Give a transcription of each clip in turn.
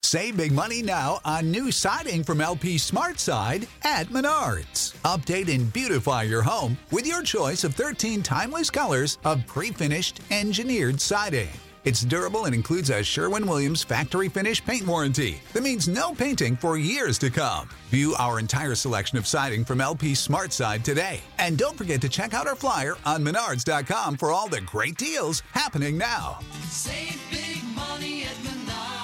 Save big money now on new siding from LP SmartSide at Menards. Update and beautify your home with your choice of 13 timeless colors of pre-finished engineered siding. It's durable and includes a Sherwin-Williams factory finish paint warranty that means no painting for years to come. View our entire selection of siding from LP SmartSide today. And don't forget to check out our flyer on Menards.com for all the great deals happening now. Save big money at Menards.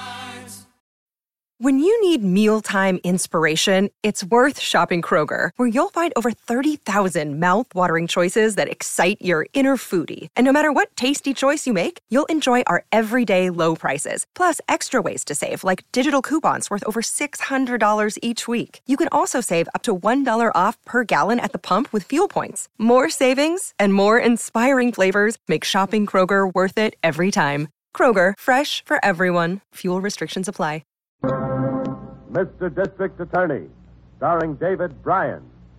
When you need mealtime inspiration, it's worth shopping Kroger, where you'll find over 30,000 mouth-watering choices that excite your inner foodie. And no matter what tasty choice you make, you'll enjoy our everyday low prices, plus extra ways to save, like digital coupons worth over $600 each week. You can also save up to $1 off per gallon at the pump with fuel points. More savings and more inspiring flavors make shopping Kroger worth it every time. Kroger, fresh for everyone. Fuel restrictions apply. Mr. District Attorney, starring David Bryan.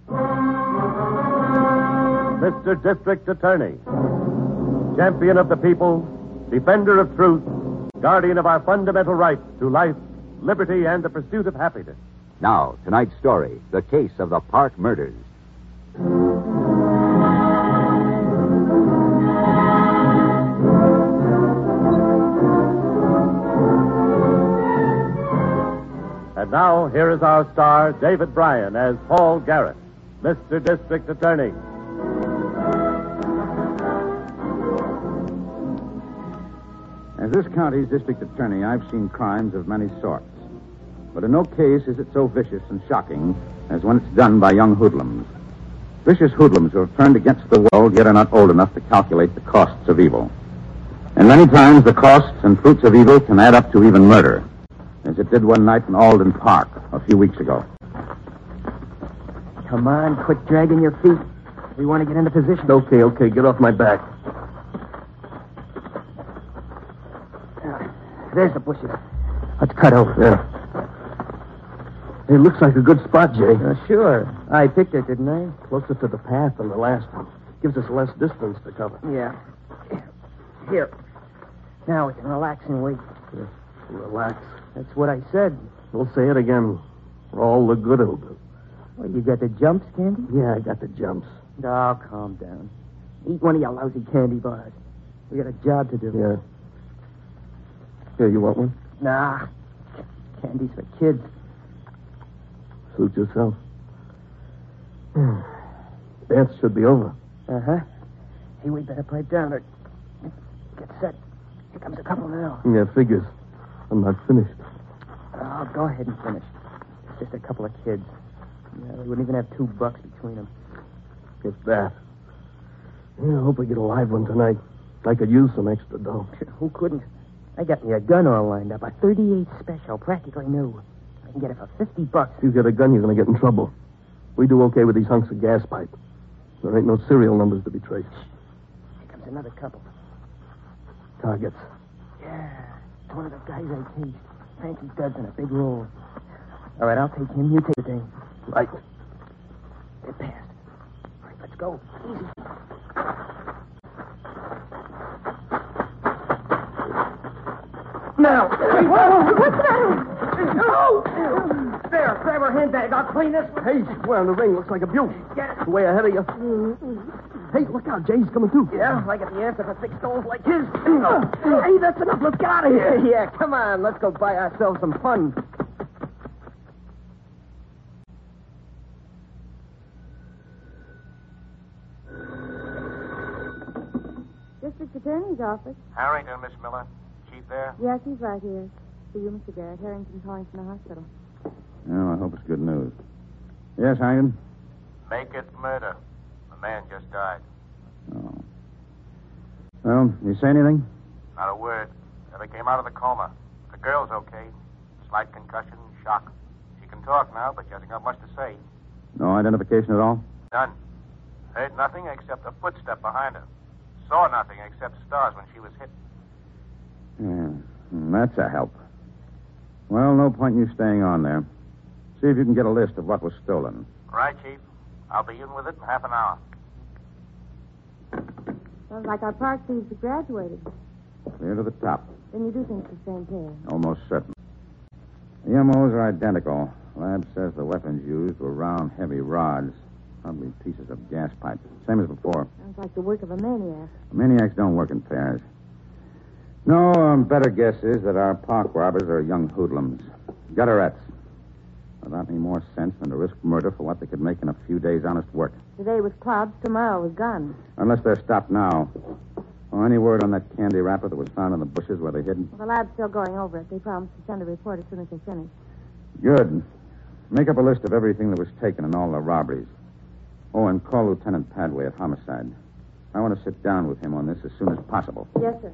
Mr. District Attorney, champion of the people, defender of truth, guardian of our fundamental rights to life, liberty, and the pursuit of happiness. Now, tonight's story, the case of the Park murders. And now, here is our star, David Bryan, as Paul Garrett, Mr. District Attorney. As this county's district attorney, I've seen crimes of many sorts. But in no case is it so vicious and shocking as when it's done by young hoodlums. Vicious hoodlums who have turned against the world yet are not old enough to calculate the costs of evil. And many times the costs and fruits of evil can add up to even murder, as it did one night in Alden Park a few weeks ago. Come on, quit dragging your feet. We want to get into position. Okay, get off my back. There's the bushes. Let's cut over. Yeah. It looks like a good spot, Jay. Sure. I picked it, didn't I? Closer to the path than the last one. Gives us less distance to cover. Yeah. Here. Now we can relax and wait. Yeah. Relax. That's what I said. We'll say it again. For all the good it'll do. Well, you got the jumps, Candy? Yeah, I got the jumps. Oh, calm down. Eat one of your lousy candy bars. We got a job to do. Yeah. Here, you want one? Nah. Candy's for kids. Suit yourself. Dance should be over. Uh-huh. Hey, we better pipe down or get set. Here comes a couple now. Yeah, figures. I'm not finished. Oh, go ahead and finish. It's just a couple of kids. Yeah, they wouldn't even have $2 between them. If that. Yeah, I hope I get a live one tonight. I could use some extra dough. Who couldn't? I got me a gun all lined up. A .38 special, practically new. I can get it for $50. If you get a gun, you're going to get in trouble. We do okay with these hunks of gas pipe. There ain't no serial numbers to be traced. Here comes another couple. Targets. Yeah, it's one of the guys I chased. Frankie Dudd's in a big roll. All right, I'll take him. You take the thing. Right. They're passed. All right, let's go. Easy. Now. Hey, what's the matter? No! There, grab her handbag. I'll clean this one. Hey, square in the ring. Looks like a beaut. Get it. Way ahead of you. Hey, look out. Jay's coming too. Yeah, I got the answer for 6 stones like his. Hey, that's enough. Let's get out of here. Yeah, come on. Let's go buy ourselves some fun. District Attorney's office. Harrington, Miss Miller. Chief there? Yes, he's right here. For you, Mr. Garrett. Harrington calling from the hospital. Well, I hope it's good news. Yes, Harrington? Make it murder. The man just died. Oh. Well, you say anything? Not a word. Never came out of the coma. The girl's okay. Slight concussion, shock. She can talk now, but she hasn't got much to say. No identification at all? None. Heard nothing except a footstep behind her. Saw nothing except stars when she was hit. Yeah, that's a help. Well, no point in you staying on there. See if you can get a list of what was stolen. Right, Chief. I'll be in with it in half an hour. Sounds like our park thieves have graduated. Clear to the top. Then you do think it's the same pair. Almost certain. The MOs are identical. Lab says the weapons used were round, heavy rods. Probably pieces of gas pipe. Same as before. Sounds like the work of a maniac. Maniacs don't work in pairs. No, better guess is that our park robbers are young hoodlums. Gutterettes. Without any more sense than to risk murder for what they could make in a few days' honest work. Today was clubs, tomorrow was guns. Unless they're stopped now. Oh, any word on that candy wrapper that was found in the bushes where they're hidden? Well, the lab's still going over it. They promised to send a report as soon as they finish. Good. Make up a list of everything that was taken in all the robberies. Oh, and call Lieutenant Padway at Homicide. I want to sit down with him on this as soon as possible. Yes, sir.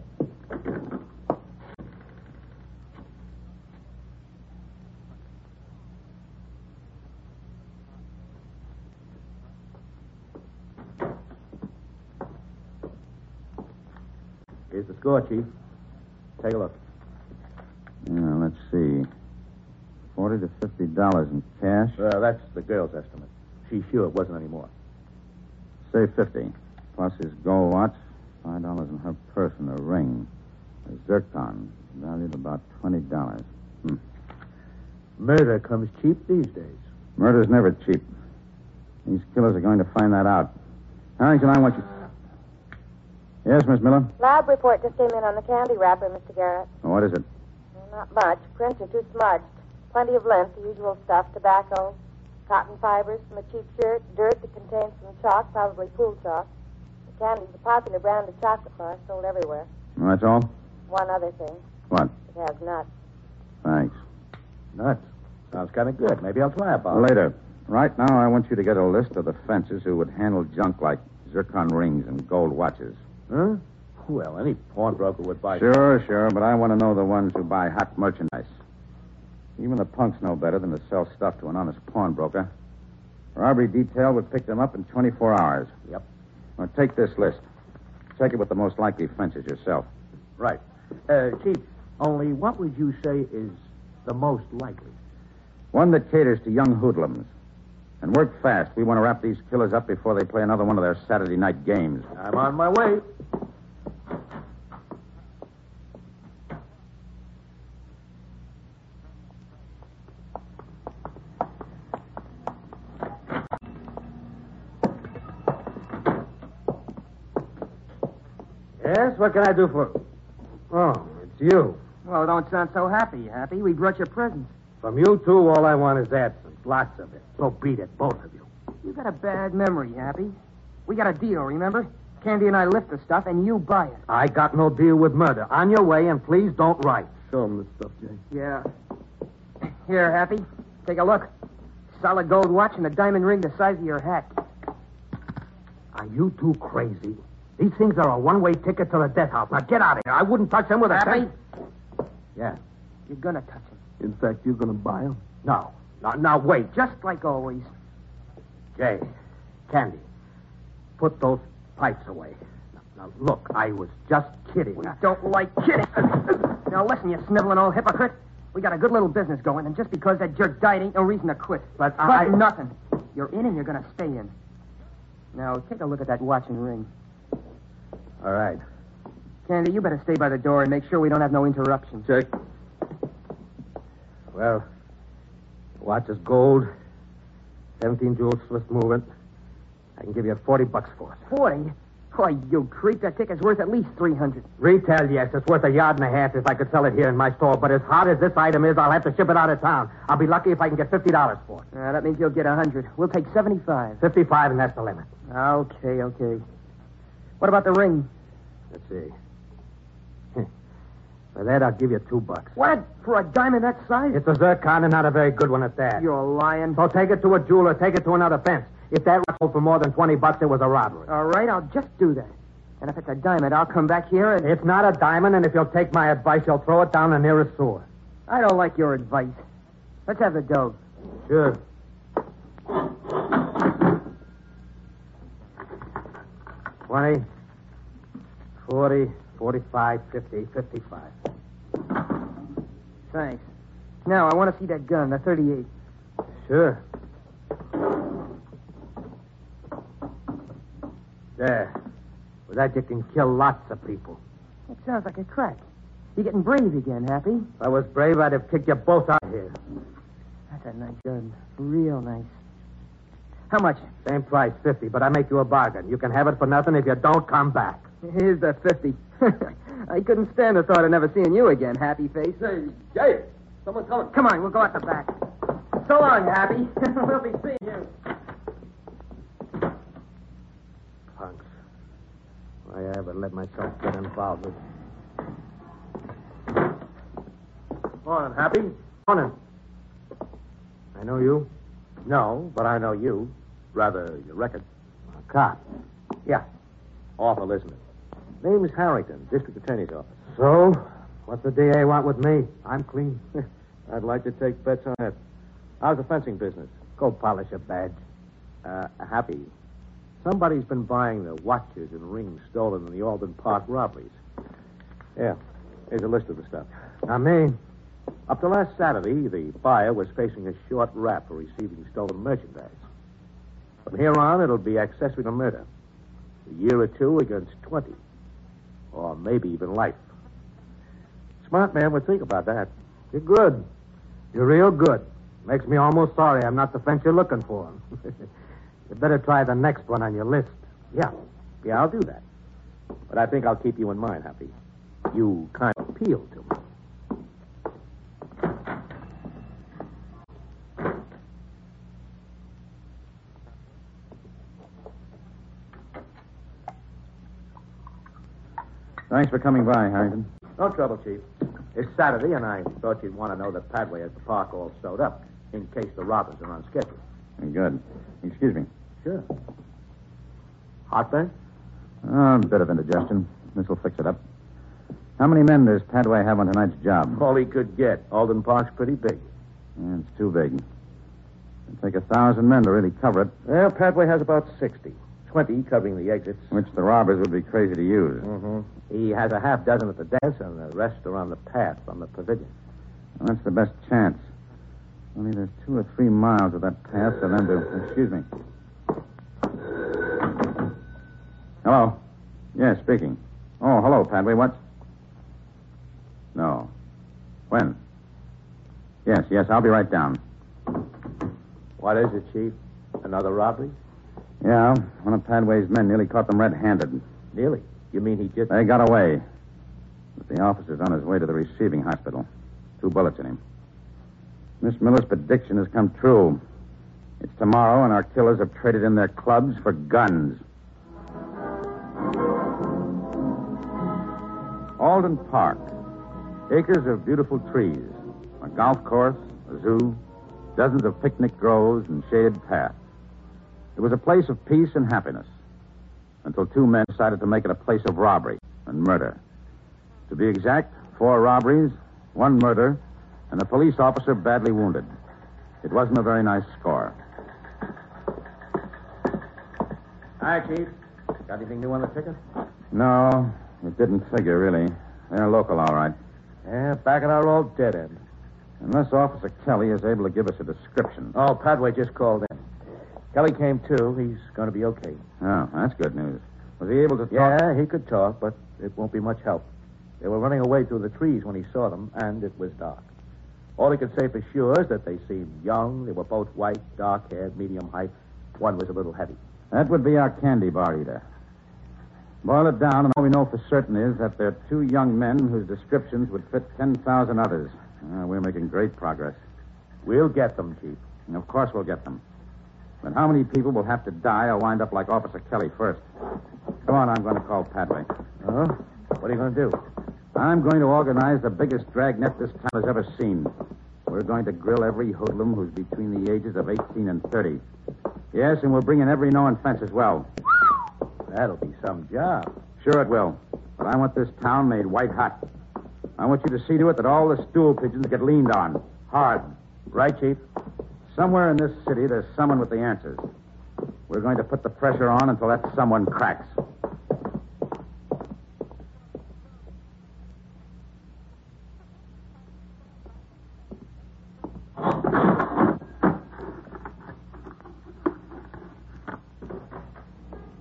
Here's the score, Chief. Take a look. Yeah, let's see. $40 to $50 in cash. That's the girl's estimate. She's sure it wasn't any more. Say 50. Plus his gold watch, $5 in her purse and a ring. A zircon, valued about $20. Murder comes cheap these days. Murder's never cheap. These killers are going to find that out. Harrington, I want you... Yes, Miss Miller? Lab report just came in on the candy wrapper, Mr. Garrett. What is it? Not much. Prints are too smudged. Plenty of lint, the usual stuff, tobacco, cotton fibers from a cheap shirt, dirt that contains some chalk, probably pool chalk. The candy's a popular brand of chocolate bar sold everywhere. Well, that's all? One other thing. What? It has nuts. Thanks. Nuts. Sounds kind of good. Maybe I'll try a bar. Later. Right now, I want you to get a list of the fences who would handle junk like zircon rings and gold watches. Huh? Well, any pawnbroker would buy... Sure, but I want to know the ones who buy hot merchandise. Even the punks know better than to sell stuff to an honest pawnbroker. Robbery detail would pick them up in 24 hours. Yep. Now, take this list. Check it with the most likely fences yourself. Right. Chief, only what would you say is the most likely? One that caters to young hoodlums. And work fast. We want to wrap these killers up before they play another one of their Saturday night games. I'm on my way. Yes, what can I do for... Oh, it's you. Well, don't sound so happy, Happy. We brought you presents. From you two, all I want is absence. Lots of it. So beat it, both of you. You got a bad memory, Happy. We got a deal, remember? Candy and I lift the stuff, and you buy it. I got no deal with murder. On your way, and please don't write. Show him the stuff, Jay. Yeah. Here, Happy. Take a look. Solid gold watch and a diamond ring the size of your hat. Are you two crazy? These things are a one-way ticket to the death house. Now get out of here. I wouldn't touch them with a... Happy? Yeah. You're gonna touch him. In fact, you're going to buy him? No. Now, wait. Just like always. Jay, Candy, put those pipes away. Now, look, I was just kidding. We don't like kidding. Now, listen, you sniveling old hypocrite. We got a good little business going, and just because that jerk died ain't no reason to quit. But I... nothing. You're in and you're going to stay in. Now, take a look at that watch and ring. All right. Candy, you better stay by the door and make sure we don't have no interruptions. Check. Well, the watch is gold, 17 jewels, swift movement. I can give you $40 for it. 40? Why, you creep, that ticket's worth at least $300. Retail, yes. It's worth $1.5 yards if I could sell it here in my store. But as hot as this item is, I'll have to ship it out of town. I'll be lucky if I can get $50 for it. That means you'll get 100. We'll take 75. 55, and that's the limit. Okay. What about the ring? Let's see. For that, I'll give you $2. What? For a diamond that size? It's a zircon and not a very good one at that. You're lying. So take it to a jeweler, take it to another fence. If that sold for more than $20, it was a robbery. All right, I'll just do that. And if it's a diamond, I'll come back here and... It's not a diamond, and if you'll take my advice, you'll throw it down the nearest sewer. I don't like your advice. Let's have the dough. Sure. $20, $40, $45, $50, $55. Thanks. Now, I want to see that gun, the .38. Sure. There. With that, you can kill lots of people. It sounds like a crack. You're getting brave again, Happy. If I was brave, I'd have kicked you both out of here. That's a nice gun. Real nice. How much? Same price, 50, but I make you a bargain. You can have it for nothing if you don't come back. Here's the 50. I couldn't stand the thought of never seeing you again, Happy Face. Say, Jay, someone's coming. Come on, we'll go out the back. So long, Happy. We'll be seeing you. Punks. Why I ever let myself get involved with... Morning, Happy. Morning. I know you? No, but I know you. Rather, your record. A cop. Yeah. Awful, isn't it? Name's Harrington, District Attorney's Office. So? What's the DA want with me? I'm clean. I'd like to take bets on that. How's the fencing business? Go polish a badge. Happy. Somebody's been buying the watches and rings stolen in the Alden Park robberies. Yeah. Here's a list of the stuff. Not me. Up to last Saturday, the buyer was facing a short rap for receiving stolen merchandise. From here on, it'll be accessory to murder. A year or two against 20. Or maybe even life. Smart man would think about that. You're good. You're real good. Makes me almost sorry I'm not the fence you're looking for. You better try the next one on your list. Yeah, I'll do that. But I think I'll keep you in mind, Happy. You kind of appeal to me. Thanks for coming by, Harrington. No trouble, Chief. It's Saturday, and I thought you'd want to know that Padway has the park all sewed up, in case the robbers are on schedule. Good. Excuse me. Sure. Heartburn? A bit of indigestion. This will fix it up. How many men does Padway have on tonight's job? All he could get. Alden Park's pretty big. Yeah, it's too big. It'd take 1,000 men to really cover it. Well, Padway has about 60. 20 covering the exits. Which the robbers would be crazy to use. Mm-hmm. He has a half dozen at the dance, and the rest are on the path from the pavilion. Well, that's the best chance. Only there's 2 or 3 miles of that path for them to... Excuse me. Hello? Yes, speaking. Oh, hello, Padway. What? No. When? Yes, I'll be right down. What is it, Chief? Another robbery? Yeah, one of Padway's men nearly caught them red-handed. Nearly? You mean he just... They got away. But the officer's on his way to the receiving hospital. 2 bullets in him. Miss Miller's prediction has come true. It's tomorrow, and our killers have traded in their clubs for guns. Alden Park. Acres of beautiful trees. A golf course, a zoo, dozens of picnic groves and shaded paths. It was a place of peace and happiness. Until 2 men decided to make it a place of robbery and murder. To be exact, 4 robberies, 1 murder, and a police officer badly wounded. It wasn't a very nice score. Hi, Chief. Got anything new on the ticket? No, it didn't figure, really. They're local, all right. Yeah, back at our old dead end. Unless Officer Kelly is able to give us a description. Oh, Padway just called in. Kelly came, too. He's going to be okay. Oh, that's good news. Was he able to talk? Yeah, he could talk, but it won't be much help. They were running away through the trees when he saw them, and it was dark. All he could say for sure is that they seemed young. They were both white, dark-haired, medium height. One was a little heavy. That would be our candy bar eater. Boil it down, and all we know for certain is that they're 2 young men whose descriptions would fit 10,000 others. We're making great progress. We'll get them, Chief. And of course we'll get them. But how many people will have to die or wind up like Officer Kelly first? Come on, I'm going to call Padway. Huh? What are you going to do? I'm going to organize the biggest dragnet this town has ever seen. We're going to grill every hoodlum who's between the ages of 18 and 30. Yes, and we'll bring in every known fence as well. That'll be some job. Sure it will. But I want this town made white hot. I want you to see to it that all the stool pigeons get leaned on. Hard. Right, Chief? Somewhere in this city, there's someone with the answers. We're going to put the pressure on until that someone cracks.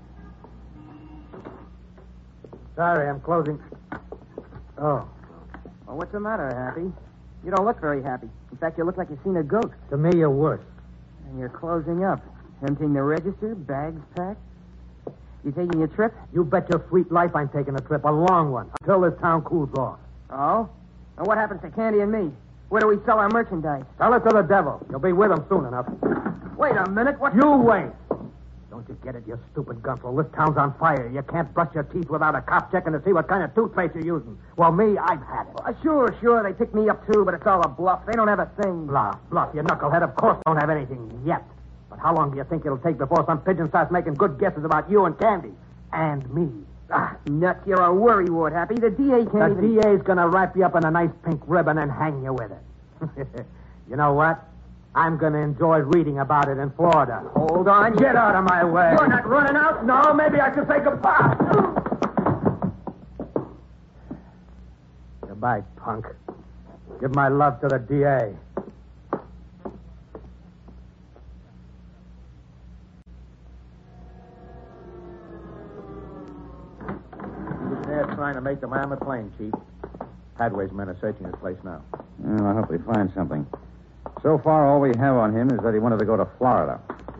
Sorry, I'm closing. Oh. Well, what's the matter, Happy? You don't look very happy. In fact, you look like you've seen a ghost. To me, you're worse. And you're closing up. Emptying the register, bags packed. You taking your trip? You bet your sweet life I'm taking a trip, a long one, until this town cools off. Oh? And what happens to Candy and me? Where do we sell our merchandise? Sell it to the devil. You'll be with him soon enough. Wait a minute. What? You wait. Don't you get it, you stupid gunsel? This town's on fire. You can't brush your teeth without a cop checking to see what kind of toothpaste you're using. Well, me, I've had it. Sure. They picked me up, too, but it's all a bluff. They don't have a thing. Bluff, you knucklehead. Of course don't have anything yet. But how long do you think it'll take before some pigeon starts making good guesses about you and Candy? And me. Nuts, you're a worrywart, Happy. The DA can't The DA's gonna wrap you up in a nice pink ribbon and hang you with it. You know what? I'm gonna enjoy reading about it in Florida. Hold on. Get out of my way. You're not running out? No, maybe I should say goodbye. Goodbye, punk. Give my love to the DA. They're trying to make the man McLean, Chief. Padway's men are searching his place now. Well, I hope we find something. So far, all we have on him is that he wanted to go to Florida.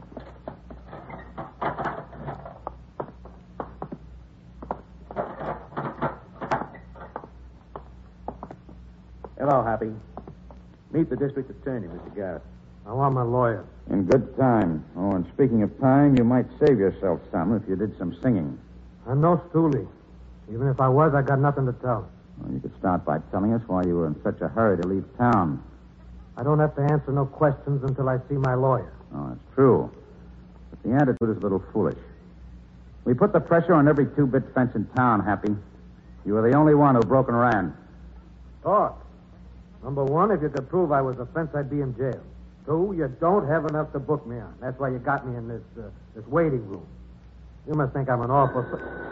Hello, Happy. Meet the district attorney, Mr. Garrett. I want my lawyer. In good time. Oh, and speaking of time, you might save yourself some if you did some singing. I'm no stoolie. Even if I was, I got nothing to tell. Well, you could start by telling us why you were in such a hurry to leave town. I don't have to answer no questions until I see my lawyer. Oh, that's true. But the attitude is a little foolish. We put the pressure on every two-bit fence in town, Happy. You were the only one who broke and ran. Talk. Number one, if you could prove I was a fence, I'd be in jail. Two, you don't have enough to book me on. That's why you got me in this waiting room. You must think I'm an awful...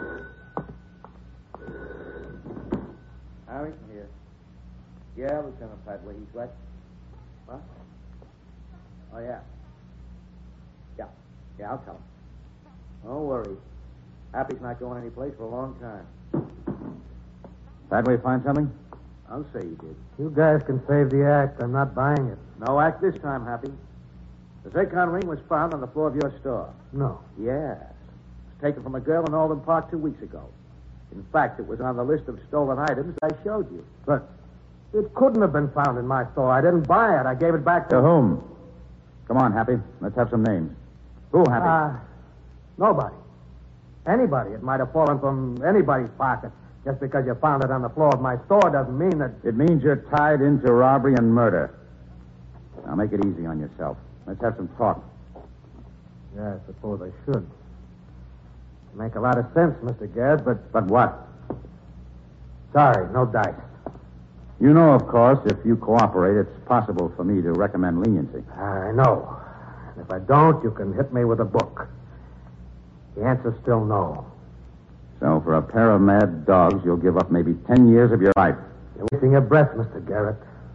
Harrington here. Yeah, Lieutenant Padway, he's right. What? Oh, yeah. Yeah, I'll tell him. Don't worry. Happy's not going anyplace for a long time. Padway find something? I'll say he did. You guys can save the act. I'm not buying it. No act this time, Happy. The Zircon ring was found on the floor of your store. No. Yes. It was taken from a girl in Alden Park 2 weeks ago. In fact, it was on the list of stolen items I showed you. But it couldn't have been found in my store. I didn't buy it. I gave it back to... To whom? Come on, Happy. Let's have some names. Who, Happy? Nobody. Anybody. It might have fallen from anybody's pocket. Just because you found it on the floor of my store doesn't mean that... It means you're tied into robbery and murder. Now, make it easy on yourself. Let's have some talk. Yeah, I suppose I should. Make a lot of sense, Mr. Garrett, but... But what? Sorry, no dice. You know, of course, if you cooperate, it's possible for me to recommend leniency. I know. And if I don't, you can hit me with a book. The answer's still no. So, for a pair of mad dogs, you'll give up maybe 10 years of your life. You're wasting your breath, Mr. Garrett.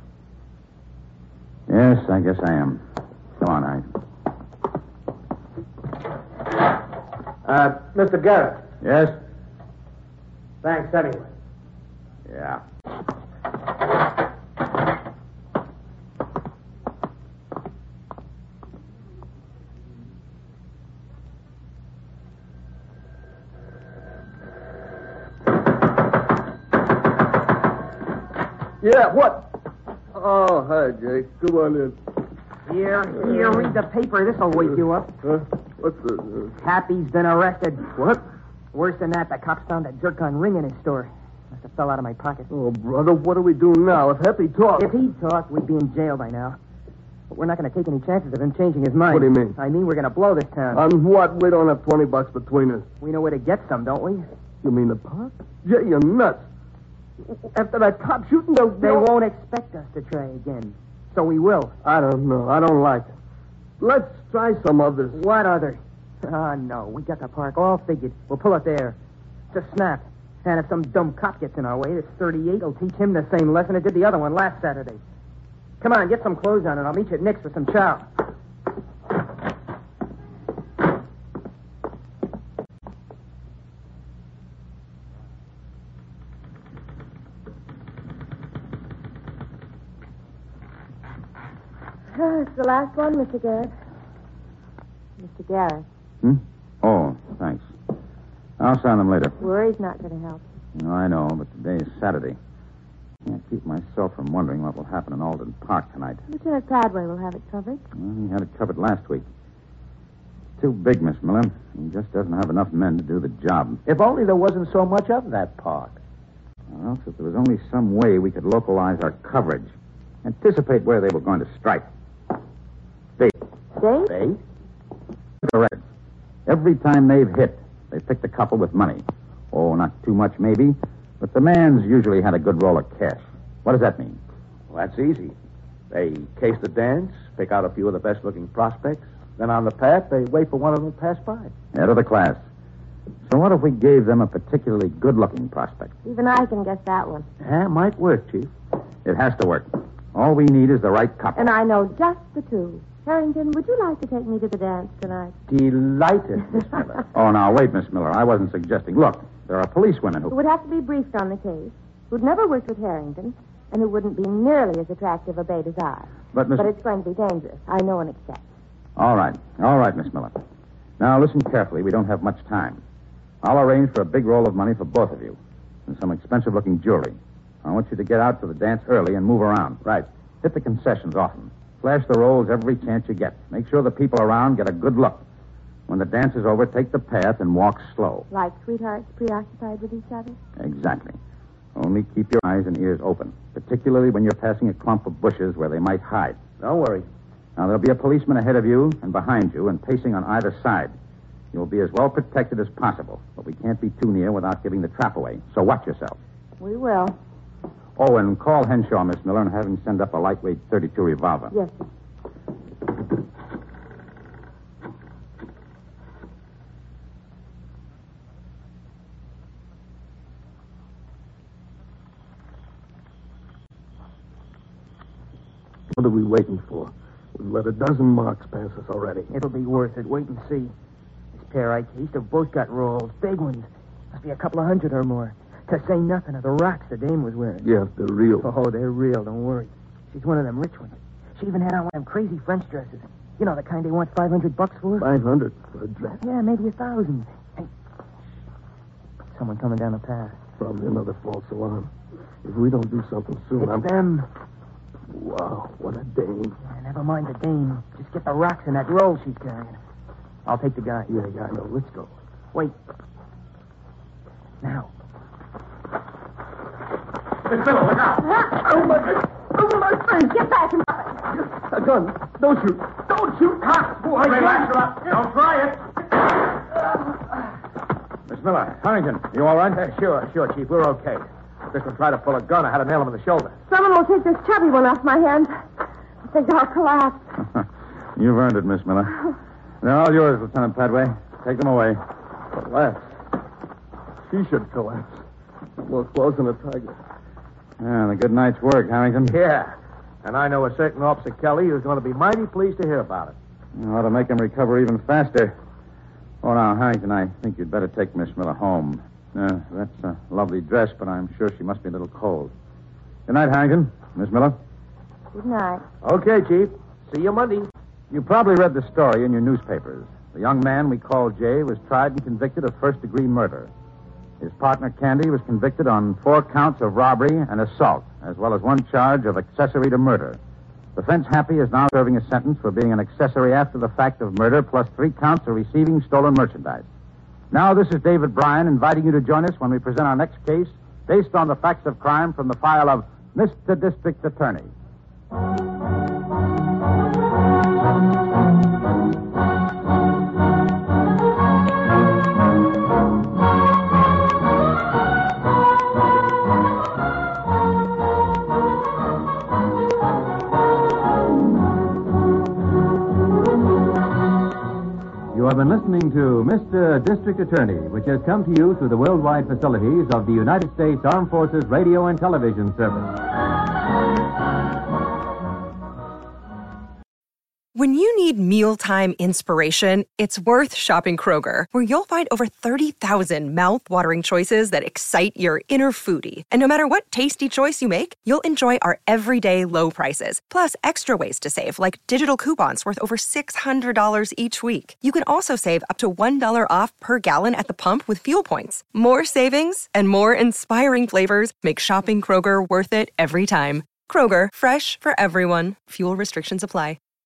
Yes, I guess I am. Come on, Hank. Mr. Garrett. Yes? Thanks anyway. Yeah. Yeah, what? Oh, hi, Jake. Come on in. Here, read the paper. This'll wake you up. Huh? What's the... Happy's been arrested. What? Worse than that, the cops found a Zircon ring in his store. Must have fell out of my pocket. Oh, brother, what do we do now? If Happy talks... If he'd talked, we'd be in jail by now. But we're not going to take any chances of him changing his mind. What do you mean? I mean, we're going to blow this town. On what? We don't have $20 between us. We know where to get some, don't we? You mean the park? Jay, you're nuts. After that cop shooting, they won't expect us to try again. So we will. I don't know. I don't like it. Let's try some others. What other? No. We got the park all figured. We'll pull it there. It's a snap. And if some dumb cop gets in our way, this 38 will teach him the same lesson it did the other one last Saturday. Come on, get some clothes on, and I'll meet you at Nick's for some chow. It's the last one, Mr. Garrett. Mr. Garrett. Oh, thanks. I'll sign them later. Worry's not going to help. No, I know, but today is Saturday. Can't keep myself from wondering what will happen in Alden Park tonight. Lieutenant Padway will have it covered. Well, he had it covered last week. Too big, Miss Miller. He just doesn't have enough men to do the job. If only there wasn't so much of that park. Well, if there was only some way we could localize our coverage, anticipate where they were going to strike. Bait. Date? Bait? Correct. Every time they've hit, they've picked a couple with money. Oh, not too much, maybe, but the man's usually had a good roll of cash. What does that mean? Well, that's easy. They case the dance, pick out a few of the best-looking prospects. Then on the path, they wait for one of them to pass by. Head of the class. So what if we gave them a particularly good-looking prospect? Even I can guess that one. Yeah, might work, Chief. It has to work. All we need is the right couple. And I know just the two. Harrington, would you like to take me to the dance tonight? Delighted, Miss Miller. Oh, now, wait, Miss Miller. I wasn't suggesting. Look, there are policewomen Who who... would have to be briefed on the case, who'd never worked with Harrington, and who wouldn't be nearly as attractive a bait as I. But, Miss... But it's going to be dangerous. I know and accept. All right, Miss Miller. Now, listen carefully. We don't have much time. I'll arrange for a big roll of money for both of you and some expensive-looking jewelry. I want you to get out to the dance early and move around. Right. Hit the concessions often. Flash the rolls every chance you get. Make sure the people around get a good look. When the dance is over, take the path and walk slow. Like sweethearts preoccupied with each other? Exactly. Only keep your eyes and ears open, particularly when you're passing a clump of bushes where they might hide. Don't worry. Now, there'll be a policeman ahead of you and behind you and pacing on either side. You'll be as well protected as possible, but we can't be too near without giving the trap away. So watch yourself. We will. Oh, and call Henshaw, Miss Miller, and have him send up a lightweight .32 revolver. Yes, sir. What are we waiting for? We've let a dozen marks pass us already. It'll be worth it. Wait and see. This pair I cased have both got rolls. Big ones. Must be a couple of hundred or more. To say nothing of the rocks the dame was wearing. Yeah, they're real. Oh, they're real. Don't worry. She's one of them rich ones. She even had on one of them crazy French dresses. You know, the kind they want $500 for? 500 for a dress. Yeah, maybe 1,000. Hey. Someone coming down the path. Probably another false alarm. If we don't do something soon, It's them. Wow, what a dame. Yeah, never mind the dame. Just get the rocks in that roll she's carrying. I'll take the guy. Yeah, I know. Let's go. Wait. Now. Miss Miller, look out. Over my face. Get back and drop it. A gun. Don't shoot. Don't shoot. Cops, boy. Relax, don't try it. Miss Miller, Harrington, you all right? Sure, Chief. We're okay. If this one tried to pull a gun, I had to nail him in the shoulder. Someone will take this chubby one off my hands. I think I'll collapse. You've earned it, Miss Miller. They're all yours, Lieutenant Padway. Take them away. Collapse. She should collapse. More clothes than a tiger. Yeah, the good night's work, Harrington. Yeah. And I know a certain Officer Kelly who's going to be mighty pleased to hear about it. You ought to make him recover even faster. Oh, now, Harrington, I think you'd better take Miss Miller home. That's a lovely dress, but I'm sure she must be a little cold. Good night, Harrington. Miss Miller? Good night. Okay, Chief. See you Monday. You probably read the story in your newspapers. The young man we call Jay was tried and convicted of first-degree murder. His partner, Candy, was convicted on 4 counts of robbery and assault, as well as 1 charge of accessory to murder. The fence Happy is now serving a sentence for being an accessory after the fact of murder, plus 3 counts of receiving stolen merchandise. Now, this is David Bryan inviting you to join us when we present our next case based on the facts of crime from the file of Mr. District Attorney. You have been listening to Mr. District Attorney, which has come to you through the worldwide facilities of the United States Armed Forces Radio and Television Service. When you need mealtime inspiration, it's worth shopping Kroger, where you'll find over 30,000 mouth-watering choices that excite your inner foodie. And no matter what tasty choice you make, you'll enjoy our everyday low prices, plus extra ways to save, like digital coupons worth over $600 each week. You can also save up to $1 off per gallon at the pump with fuel points. More savings and more inspiring flavors make shopping Kroger worth it every time. Kroger, fresh for everyone. Fuel restrictions apply.